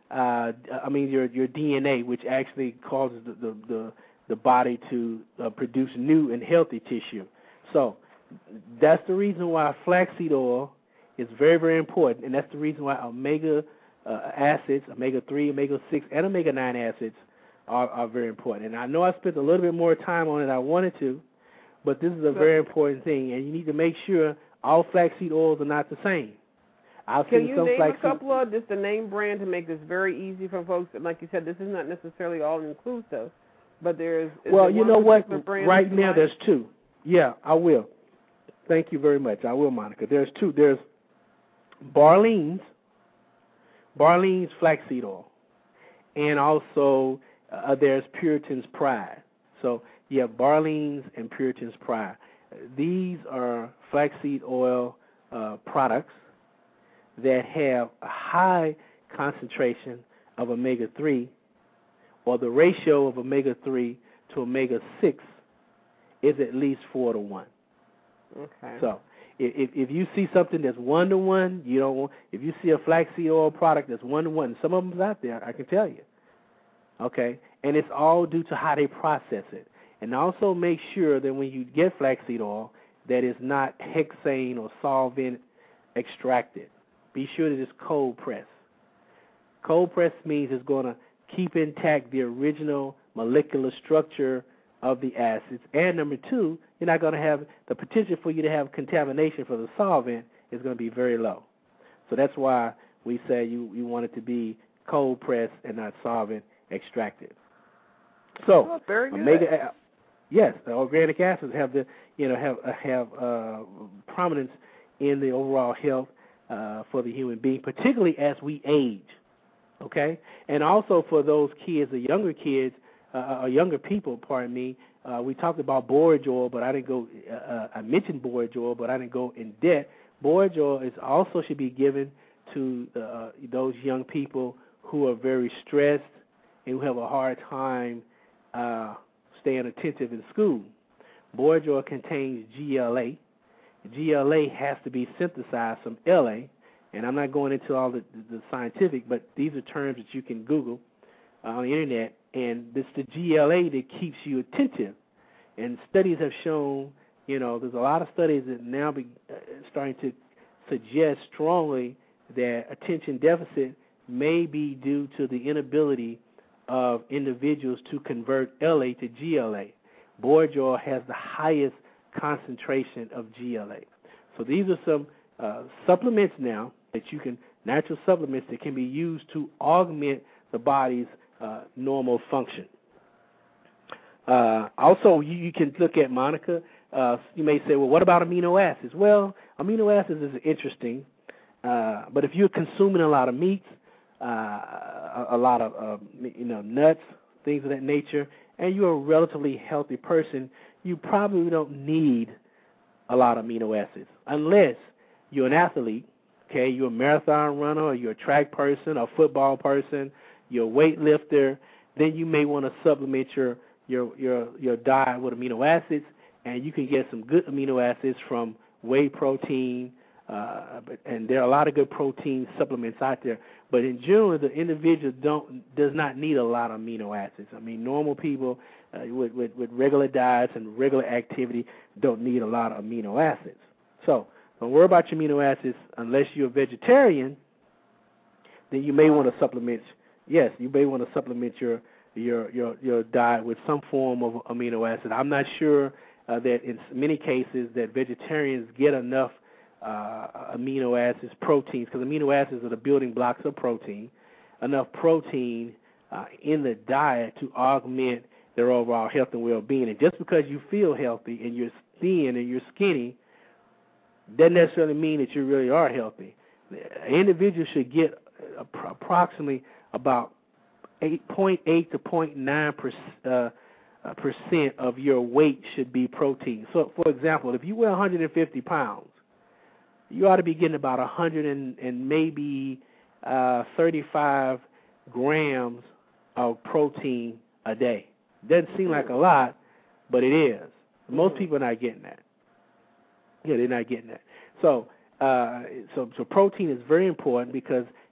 [SPEAKER 2] uh, I mean your your D N A, which actually causes the the, the, the body to uh, produce new and healthy tissue. So that's the reason why flaxseed oil is very, very important, and that's the reason why omega uh, acids, omega three, omega six, and omega nine acids are, are very important. And I know I spent a little bit more time on it than I wanted to, but this is a very important thing, and you need to make sure all flaxseed oils are not the same. I've
[SPEAKER 3] Can
[SPEAKER 2] seen
[SPEAKER 3] you
[SPEAKER 2] some
[SPEAKER 3] name
[SPEAKER 2] flaxseed...
[SPEAKER 3] a couple of, just the name brand to make this very easy for folks? Like you said, this is not necessarily all inclusive, but there's...
[SPEAKER 2] Well, you know what? Right now
[SPEAKER 3] like?
[SPEAKER 2] there's two. Yeah, I will. Thank you very much. I will, Monica. There's two. There's Barlean's, Barlean's flaxseed oil, and also uh, there's Puritan's Pride. So you have Barlean's and Puritan's Pride. These are flaxseed oil uh, products that have a high concentration of omega three, or the ratio of omega three to omega six is at least four to one.
[SPEAKER 3] Okay.
[SPEAKER 2] So if if you see something that's one to one, you don't want. If you see a flaxseed oil product that's one to one, some of them's out there, I can tell you. Okay, and it's all due to how they process it. And also make sure that when you get flaxseed oil, that it's not hexane or solvent extracted. Be sure that it's cold pressed. Cold pressed means it's going to keep intact the original molecular structure of the acids. And number two, you're not going to have the potential for you to have contamination for the solvent is going to be very low. So that's why we say you, you want it to be cold pressed and not solvent extracted. So
[SPEAKER 3] oh, very good.
[SPEAKER 2] omega, yes, the organic acids have the you know have have uh, prominence in the overall health uh, for the human being, particularly as we age. Okay, and also for those kids, the younger kids, uh, or younger people. Pardon me. Uh, we talked about borage oil, but I didn't go. Uh, I mentioned borage oil, but I didn't go in depth. Borage oil is also should be given to uh, those young people who are very stressed and who have a hard time uh, staying attentive in school. Borage oil contains G L A. G L A has to be synthesized from L A, and I'm not going into all the, the scientific, but these are terms that you can Google uh, on the internet, and it's the G L A that keeps you attentive. And studies have shown, you know, there's a lot of studies that now be uh, starting to suggest strongly that attention deficit may be due to the inability of individuals to convert L A to G L A. Borage oil has the highest concentration of G L A. So these are some uh, supplements now that you can, natural supplements that can be used to augment the body's uh, normal function. Uh, also, you, you can look at, Monica, uh, you may say, well, what about amino acids? Well, amino acids is interesting, uh, but if you're consuming a lot of meats, uh, a, a lot of uh, you know nuts, things of that nature, and you're a relatively healthy person, you probably don't need a lot of amino acids unless you're an athlete, okay, you're a marathon runner or you're a track person or a football person, you're a weightlifter, then you may want to supplement your, your, your, your diet with amino acids, and you can get some good amino acids from whey protein, uh, and there are a lot of good protein supplements out there. But in general, the individual don't does not need a lot of amino acids. I mean, normal people uh, with, with, with regular diets and regular activity don't need a lot of amino acids. So don't worry about your amino acids unless you're a vegetarian. Then you may want to supplement. Yes, you may want to supplement your your your, your diet with some form of amino acid. I'm not sure uh, that in many cases that vegetarians get enough Uh, amino acids, proteins, because amino acids are the building blocks of protein, enough protein uh, in the diet to augment their overall health and well-being. And just because you feel healthy and you're thin and you're skinny doesn't necessarily mean that you really are healthy. An individual should get approximately about eight point eight to zero point nine percent uh, percent of your weight should be protein. So, for example, if you weigh one hundred fifty pounds, you ought to be getting about one hundred and, and maybe uh, thirty-five grams of protein a day. Doesn't seem like a lot, but it is. Most people are not getting that. Yeah, they're not getting that. So, uh, so, so protein is very important because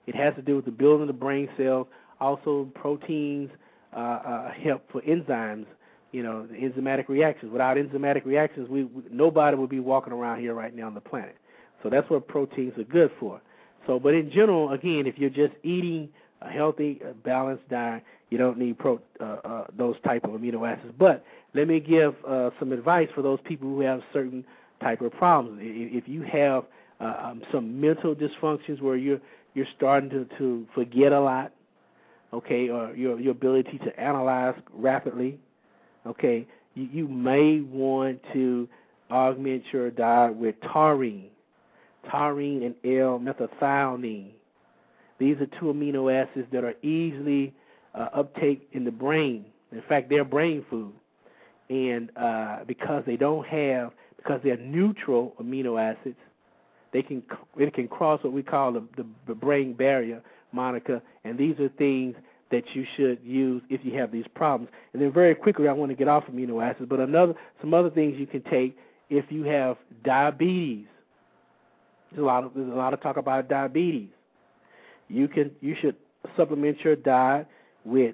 [SPEAKER 2] It has to do with the building of the brain cells. Also, proteins uh, uh, help for enzymes, you know, the enzymatic reactions. Without enzymatic reactions, we, we nobody would be walking around here right now on the planet. So that's what proteins are good for. So, but in general, again, if you're just eating a healthy, uh, balanced diet, you don't need pro, uh, uh, those type of amino acids. But let me give uh, some advice for those people who have certain type of problems. If you have uh, um, some mental dysfunctions where you're you're starting to, to forget a lot, okay, or your your ability to analyze rapidly, okay, you, you may want to augment your diet with taurine, taurine and L-methylthionine. These are two amino acids that are easily uh, uptake in the brain. In fact, they're brain food. And uh, because they don't have, because they're neutral amino acids, they can it can cross what we call the, the, the brain barrier, Monica, and these are things that you should use if you have these problems. And then very quickly, I want to get off amino acids, but another some other things you can take if you have diabetes. There's a lot of there's a lot of talk about diabetes. You can you should supplement your diet with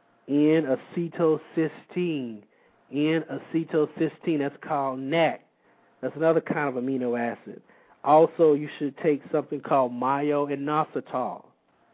[SPEAKER 2] N-acetylcysteine. N-acetylcysteine, that's called N A C. That's another kind of amino acid. Also, you should take something called myo-inositol.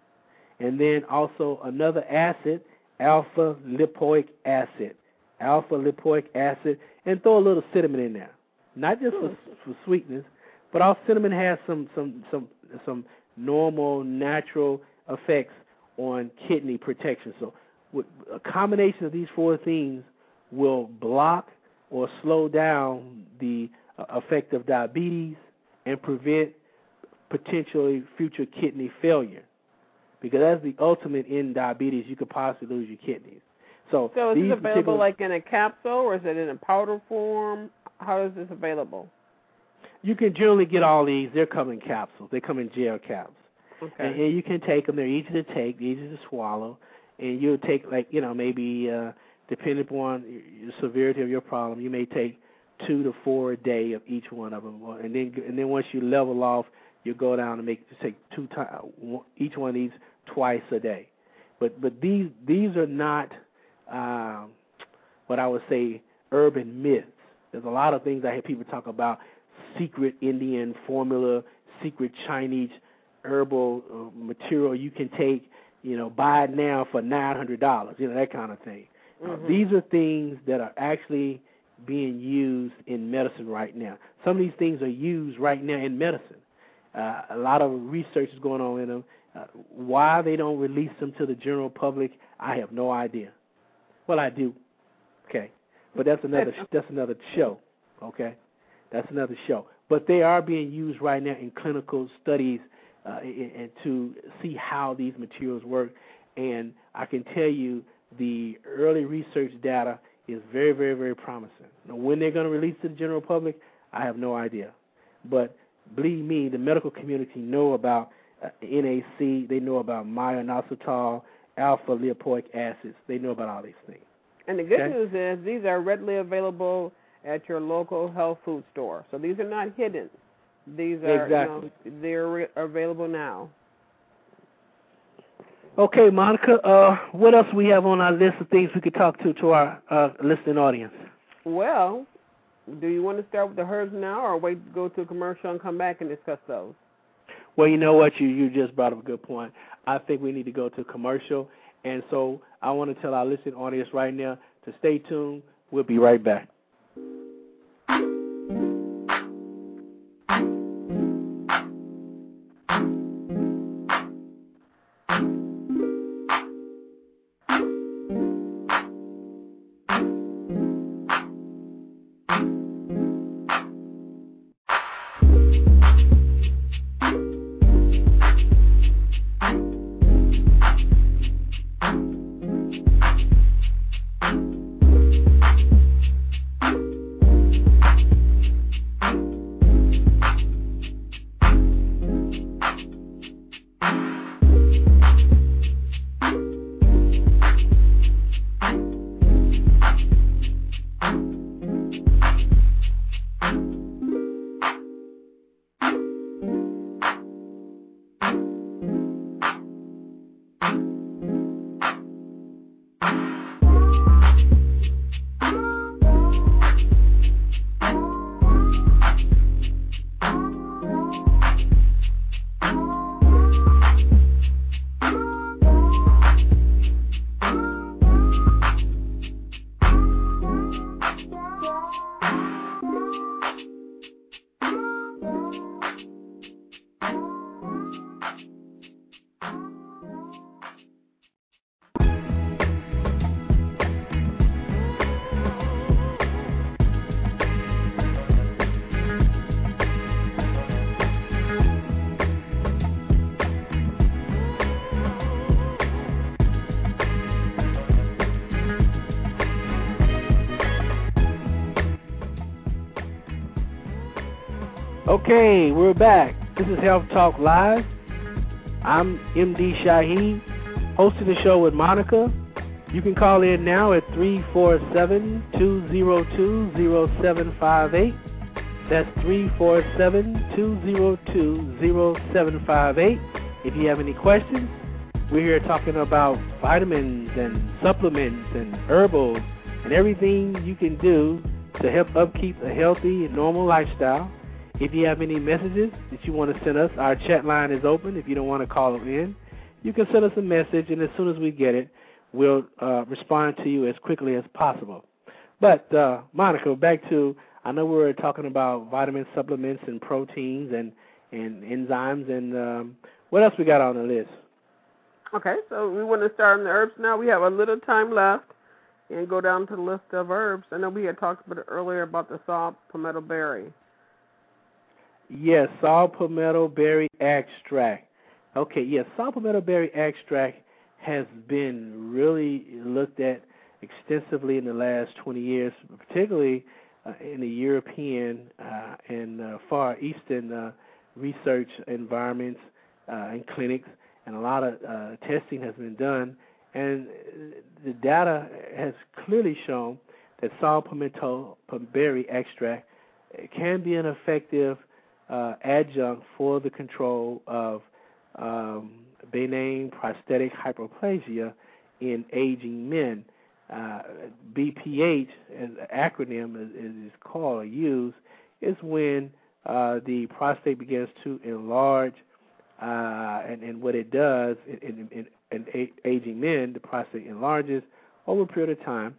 [SPEAKER 2] And then also another acid, alpha-lipoic acid. Alpha-lipoic acid, and throw a little cinnamon in there. Not just for, for sweetness, but also cinnamon has some, some, some, some normal, natural effects on kidney protection. So with a combination of these four things will block or slow down the uh, effect of diabetes and prevent potentially future kidney failure. Because that's the ultimate in diabetes. You could possibly lose your kidneys. So,
[SPEAKER 3] so is
[SPEAKER 2] these
[SPEAKER 3] this available like in a capsule, or is it in a powder form? How is this available?
[SPEAKER 2] You can generally get all these. They come in capsules. They come in gel caps.
[SPEAKER 3] Okay.
[SPEAKER 2] And, and you can take them. They're easy to take, easy to swallow. And you'll take, like, you know, maybe uh, depending upon the severity of your problem, you may take two to four a day of each one of them. And then and then once you level off, you go down and make take two times each one of these twice a day. But but these these are not um, what I would say urban myths. There's a lot of things I hear people talk about: secret Indian formula, secret Chinese herbal uh, material you can take. You know, buy it now for nine hundred dollars. You know, that kind of thing.
[SPEAKER 3] Mm-hmm.
[SPEAKER 2] Uh, these are things that are actually being used in medicine right now. Some of these things are used right now in medicine. Uh, a lot of research is going on in them. Uh, why they don't release them to the general public, I have no idea. Well, I do. Okay, but that's another that's another show. Okay, that's another show. But they are being used right now in clinical studies uh, and, and to see how these materials work. And I can tell you the early research data is very, very, very promising. Now, when they're going to release to the general public, I have no idea. But believe me, the medical community know about uh, N A C. They know about myo-inositol, alpha-lipoic acids. They know about all these things.
[SPEAKER 3] And the good
[SPEAKER 2] Okay?
[SPEAKER 3] news is these are readily available at your local health food store. So these are not hidden. These are
[SPEAKER 2] exactly.
[SPEAKER 3] you know, they're re- available now.
[SPEAKER 2] Okay, Monica, uh, what else we have on our list of things we could talk to to our uh, listening audience?
[SPEAKER 3] Well, do you want to start with the herbs now, or wait to go to a commercial and come back and discuss those?
[SPEAKER 2] Well, you know what? You, you just brought up a good point. I think we need to go to commercial, and so I want to tell our listening audience right now to stay tuned. We'll be right back. Okay, we're back. This is Health Talk Live. I'm M D Shaheen, hosting the show with Monica. You can call in now at three four seven, two zero two, zero seven five eight. That's three four seven, two zero two, zero seven five eight. If you have any questions, we're here talking about vitamins and supplements and herbals and everything you can do to help upkeep a healthy and normal lifestyle. If you have any messages that you want to send us, our chat line is open. If you don't want to call in, you can send us a message, and as soon as we get it, we'll uh, respond to you as quickly as possible. But, uh, Monica, back to, I know we were talking about vitamin supplements and proteins and, and enzymes, and um, what else we got on the list?
[SPEAKER 3] Okay, so we want to start on the herbs now. We have a little time left and go down to the list of herbs. I know we had talked about it earlier about the saw palmetto berry.
[SPEAKER 2] Yes, saw palmetto berry extract. Okay, yes, saw palmetto berry extract has been really looked at extensively in the last twenty years, particularly uh, in the European uh, and uh, Far Eastern uh, research environments uh, and clinics, and a lot of uh, testing has been done, and the data has clearly shown that saw palmetto berry extract can be an effective uh, adjunct for the control of um, benign prostatic hyperplasia in aging men. Uh, B P H, as an acronym is, is called or used, is when uh, the prostate begins to enlarge, uh, and, and what it does in, in, in, in aging men, the prostate enlarges over a period of time,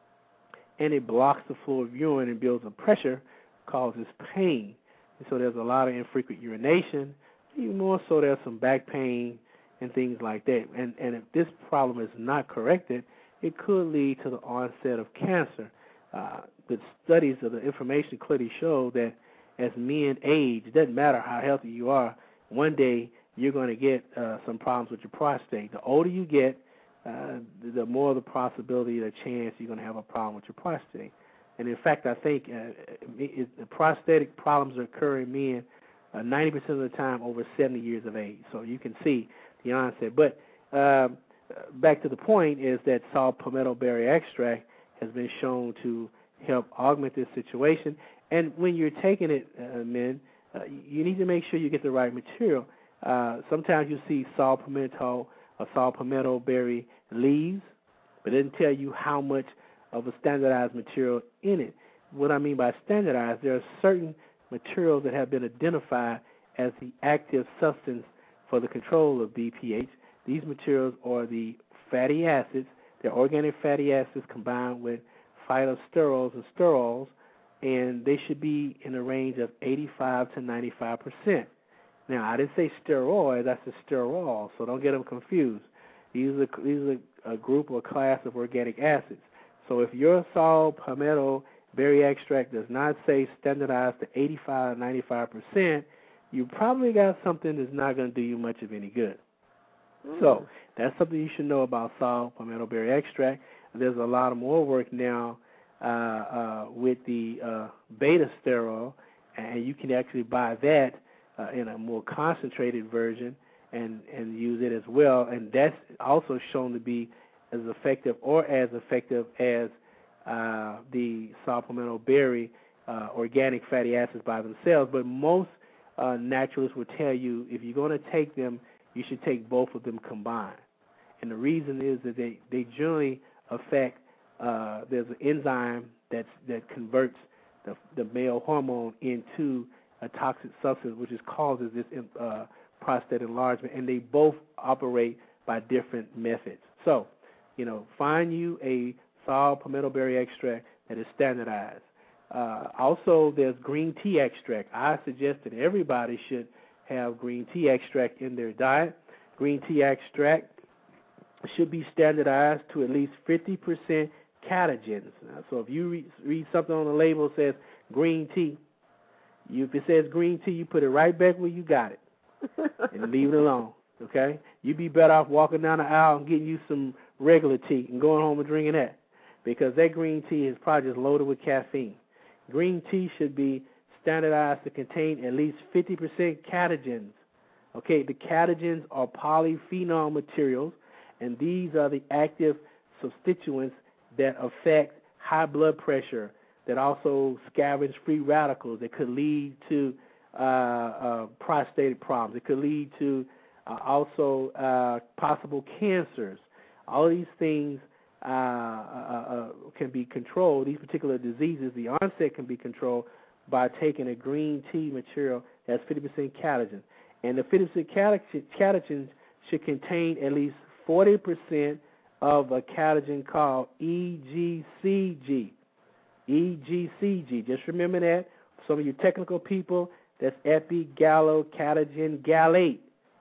[SPEAKER 2] and it blocks the flow of urine and builds up pressure, causes pain. And so there's a lot of infrequent urination. Even more so, there's some back pain and things like that. And, and if this problem is not corrected, it could lead to the onset of cancer. Uh, the studies of the information clearly show that as men age, it doesn't matter how healthy you are, one day you're going to get uh, some problems with your prostate. The older you get, uh, the more the possibility, the chance you're going to have a problem with your prostate. And in fact, I think uh, it, the prostatic problems occur in men uh, ninety percent of the time over seventy years of age. So you can see the onset. But um, back to the point is that saw palmetto berry extract has been shown to help augment this situation. And when you're taking it, uh, men, uh, you need to make sure you get the right material. Uh, sometimes you see saw palmetto or saw palmetto berry leaves, but it doesn't tell you how much of a standardized material in it. What I mean by standardized, there are certain materials that have been identified as the active substance for the control of B P H. These materials are the fatty acids. They're organic fatty acids combined with phytosterols and sterols, and they should be in a range of eighty-five to ninety-five percent. Now, I didn't say steroid, that's a sterol, so don't get them confused. These are, these are a group or class of organic acids. So if your saw palmetto berry extract does not say standardized to eighty-five, ninety-five percent, you probably got something that's not going to do you much of any good. Mm. So that's something you should know about saw palmetto berry extract. There's a lot of more work now uh, uh, with the uh, beta sterol, and you can actually buy that uh, in a more concentrated version and, and use it as well. And that's also shown to be as effective or as effective as uh, the saw palmetto berry uh, organic fatty acids by themselves. But most uh, naturalists will tell you if you're going to take them, you should take both of them combined. And the reason is that they, they generally affect, uh, there's an enzyme that's, that converts the, the male hormone into a toxic substance, which is causes this uh, prostate enlargement, and they both operate by different methods. So, you know, find you a saw palmetto berry extract that is standardized. Uh, also, there's green tea extract. I suggest that everybody should have green tea extract in their diet. Green tea extract should be standardized to at least fifty percent catechins. So if you read, read something on the label that says green tea, you, if it says green tea, you put it right back where you got it and leave it alone, okay? You'd be better off walking down the aisle and getting you some regular tea and going home and drinking that, because that green tea is probably just loaded with caffeine. Green tea should be standardized to contain at least fifty percent catagens. Okay, the catagens are polyphenol materials, and these are the active substituents that affect high blood pressure, that also scavenge free radicals, that could lead to uh, uh, prostate problems. It could lead to uh, also uh, possible cancers. All of these things uh, uh, uh, can be controlled. These particular diseases, the onset can be controlled by taking a green tea material that's fifty percent catagen. And the fifty percent catagens should contain at least forty percent of a catagen called E G C G. E G C G. Just remember that. Some of you technical people, that's epigallocatagen gallate.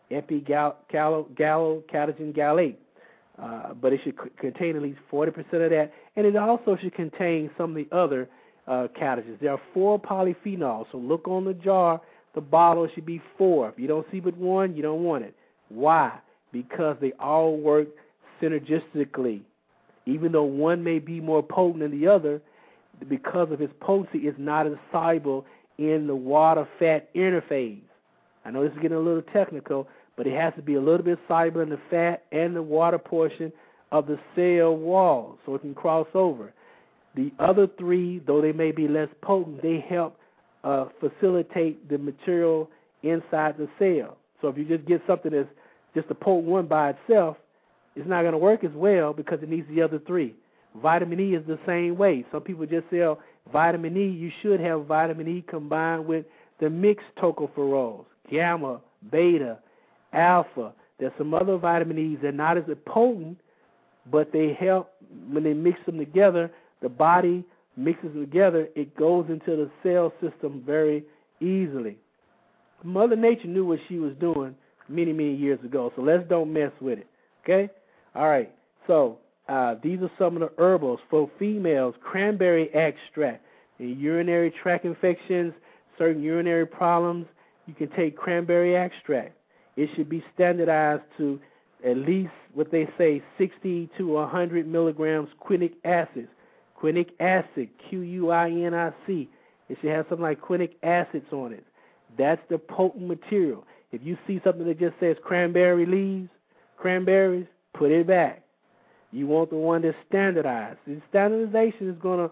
[SPEAKER 2] Epigallocatagen gallate. Uh, but it should c- contain at least forty percent of that. And it also should contain some of the other uh, catagens. There are four polyphenols. So look on the jar. The bottle should be four. If you don't see but one, you don't want it. Why? Because they all work synergistically. Even though one may be more potent than the other, because of its potency, it's not as soluble in the water-fat interphase. I know this is getting a little technical, but it has to be a little bit soluble in the fat and the water portion of the cell wall so it can cross over. The other three, though they may be less potent, they help uh, facilitate the material inside the cell. So if you just get something that's just a potent one by itself, it's not going to work as well because it needs the other three. Vitamin E is the same way. Some people just sell vitamin E. You should have vitamin E combined with the mixed tocopherols, gamma, beta, alpha. There's some other vitamin E's that are not as potent, but they help when they mix them together. The body mixes them together. It goes into the cell system very easily. Mother Nature knew what she was doing many, many years ago, so let's don't mess with it, okay? All right, so uh, these are some of the herbals. For females, cranberry extract. In urinary tract infections, certain urinary problems, you can take cranberry extract. It should be standardized to at least what they say sixty to one hundred milligrams quinic acid. Quinic acid, Q U I N I C. It should have something like quinic acids on it. That's the potent material. If you see something that just says cranberry leaves, cranberries, put it back. You want the one that's standardized. The standardization is going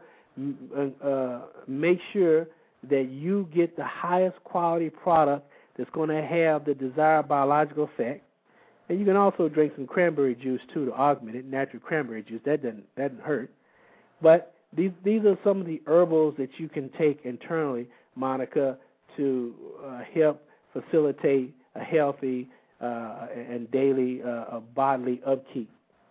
[SPEAKER 2] to uh, make sure that you get the highest quality product that's going to have the desired biological effect. And you can also drink some cranberry juice, too, to augment it, natural cranberry juice. That doesn't, that doesn't hurt. But these these are some of the herbals that you can take internally, Monica, to uh, help facilitate a healthy uh, and daily uh, bodily upkeep.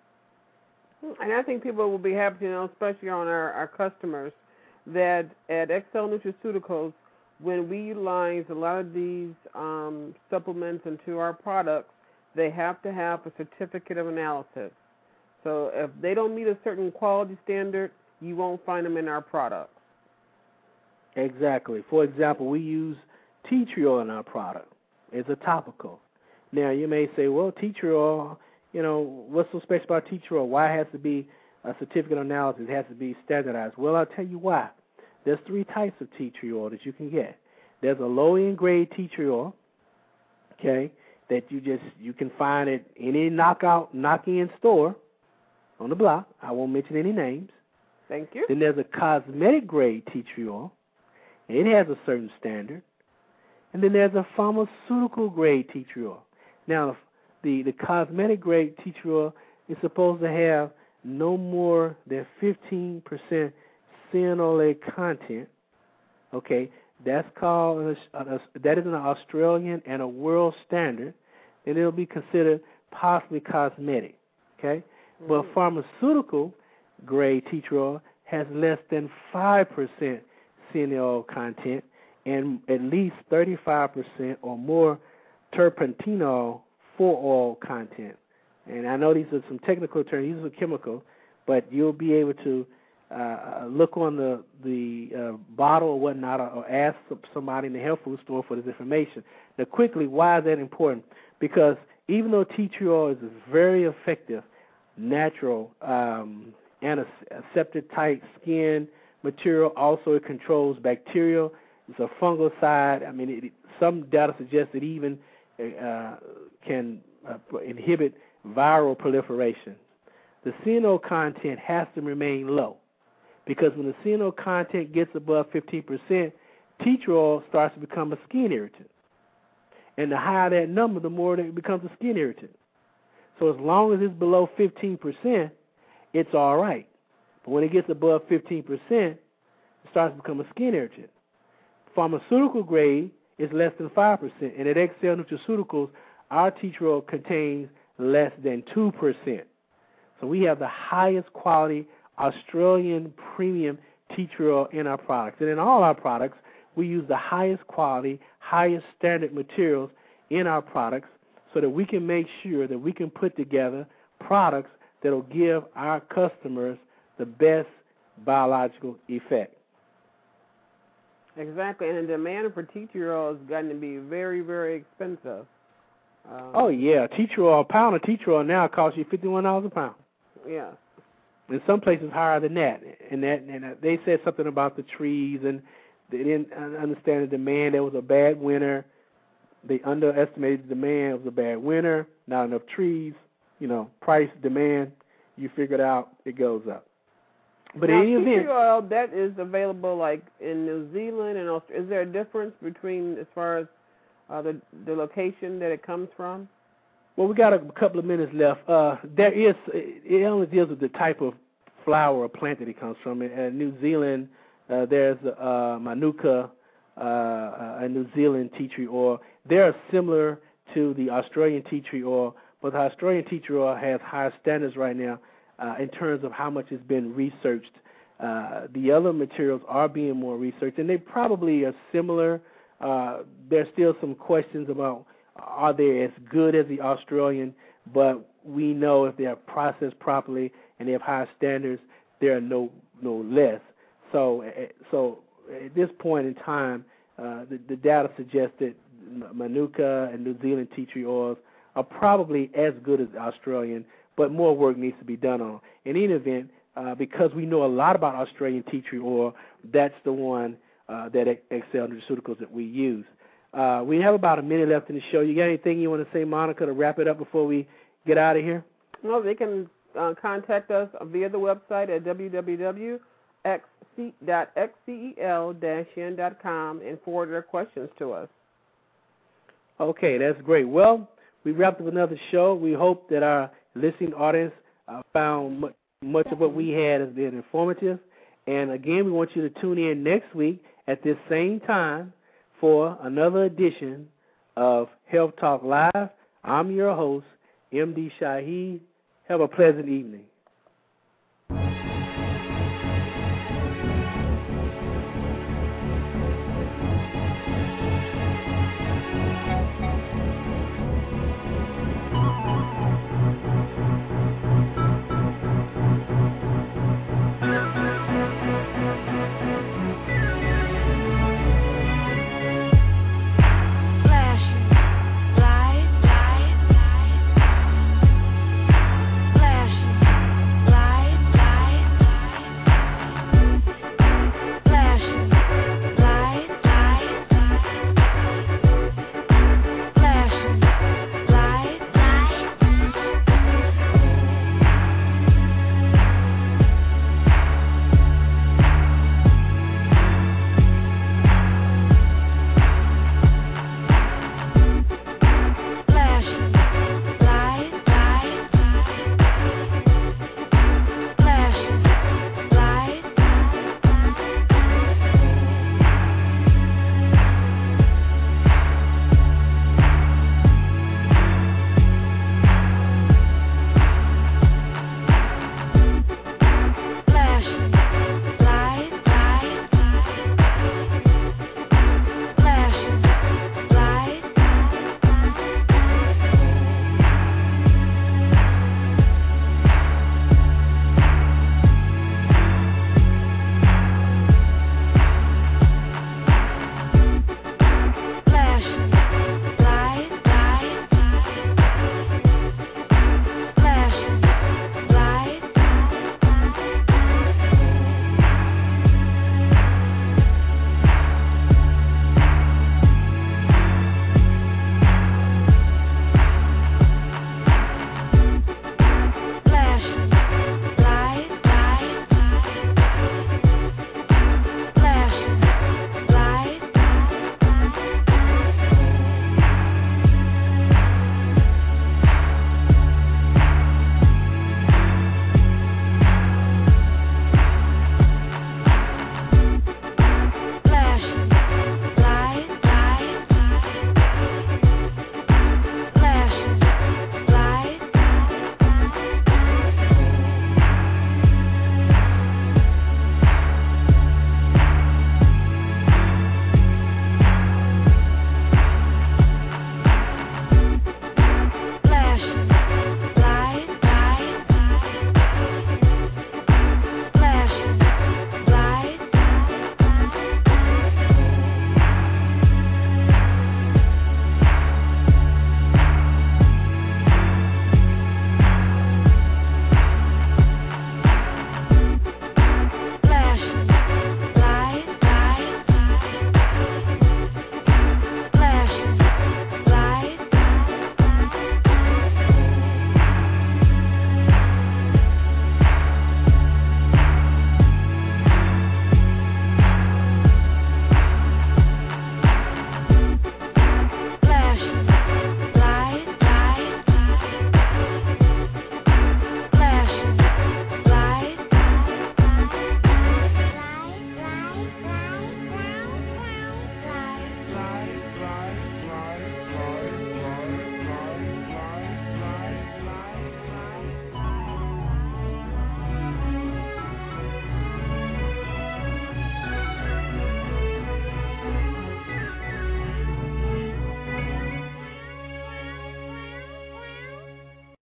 [SPEAKER 3] And I think people will be happy to know, especially on our, our customers, that at Excel Nutraceuticals, when we utilize a lot of these um, supplements into our products, they have to have a certificate of analysis. So if they don't meet a certain quality standard, you won't find them in our products.
[SPEAKER 2] Exactly. For example, we use tea tree oil in our product. It's a topical. Now, you may say, well, tea tree oil, you know, what's so special about tea tree oil? Why it has to be a certificate of analysis? It has to be standardized. Well, I'll tell you why. There's three types of tea tree oil that you can get. There's a low-end grade tea tree oil, okay, that you just, you can find at any knockout, knock-in store on the block. I won't mention any names.
[SPEAKER 3] Thank you.
[SPEAKER 2] Then there's a cosmetic grade tea tree oil. It has a certain standard. And then there's a pharmaceutical grade tea tree oil. Now, the, the cosmetic grade tea tree oil is supposed to have no more than fifteen percent cianolic content. Okay, that's called, a, a, that is an Australian and a world standard, and it'll be considered possibly cosmetic. Okay, mm-hmm. But pharmaceutical grade tea tree oil has less than five percent cianol content and at least thirty-five percent or more terpentinol four oil content. And I know these are some technical terms, these are chemical, but you'll be able to uh, look on the, the uh, bottle or whatnot, or, or ask somebody in the health food store for this information. Now, quickly, why is that important? Because even though tea tree oil is a very effective, natural, um, antiseptic type skin material, also it controls bacterial It's a fungicide. I mean, it, some data suggests it even uh, can uh, inhibit viral proliferation. The C N O content has to remain low because when the C N O content gets above fifteen percent, tea tree oil starts to become a skin irritant. And the higher that number, the more it becomes a skin irritant. So as long as it's below fifteen percent, it's all right. But when it gets above fifteen percent, it starts to become a skin irritant. Pharmaceutical grade is less than five percent. And at Excel Nutraceuticals, our tea tree oil contains less than two percent. So we have the highest quality Australian premium tea tree oil in our products. And in all our products, we use the highest quality, highest standard materials in our products so that we can make sure that we can put together products that will give our customers the best biological effect.
[SPEAKER 3] Exactly, and the demand for tea tree oil has gotten to be very, very expensive. Um,
[SPEAKER 2] oh, yeah, tea tree oil, a pound of tea tree oil now costs you fifty-one dollars a pound.
[SPEAKER 3] Yeah.
[SPEAKER 2] In some places higher than that. And that and they said something about the trees, and they didn't understand the demand. There was a bad winter. They underestimated the demand. It was a bad winter, not enough trees. You know, price, demand, you figure it out, it goes up. But
[SPEAKER 3] now,
[SPEAKER 2] in any
[SPEAKER 3] tea
[SPEAKER 2] event,
[SPEAKER 3] tree oil, that is available like in New Zealand and Australia. Is there a difference between as far as uh, the the location that it comes from?
[SPEAKER 2] Well, we got a couple of minutes left. Uh, there is, it only deals with the type of flower or plant that it comes from. In, in New Zealand, uh, there's uh, Manuka, uh, a New Zealand tea tree oil. They are similar to the Australian tea tree oil, but the Australian tea tree oil has higher standards right now uh, in terms of how much has been researched. Uh, the other materials are being more researched, and they probably are similar. Uh, there's still some questions about are they as good as the Australian, but we know if they are processed properly and they have high standards, they are no no less. So, so at this point in time, uh, the, the data suggests that Manuka and New Zealand tea tree oils are probably as good as the Australian, but more work needs to be done on. In any event, uh, because we know a lot about Australian tea tree oil, that's the one uh, that Excel Nutraceuticals that we use. Uh, we have about a minute left in the show. You got anything you want to say, Monica, to wrap it up before we get out of here?
[SPEAKER 3] No, they can uh, contact us via the website at w w w dot x c e l dash n dot com and forward their questions to us.
[SPEAKER 2] Okay, that's great. Well, we wrapped up another show. We hope that our listening audience uh, found much, much of what we had as being informative. And, again, we want you to tune in next week at this same time for another edition of Health Talk Live. I'm your host, M D Shaheed. Have a pleasant evening.